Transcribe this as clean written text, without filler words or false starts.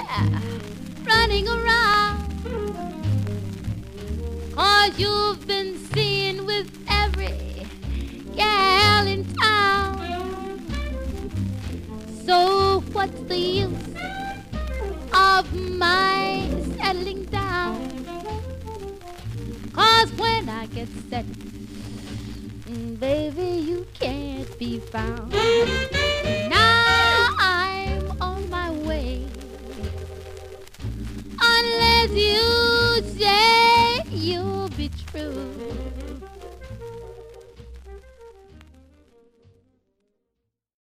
yeah, running around. 'Cause you've been seen with every gal in town. So what's the use of my settling down? 'Cause when I get set, baby, you can't be found. Now I'm on my way, unless you say you'll be true.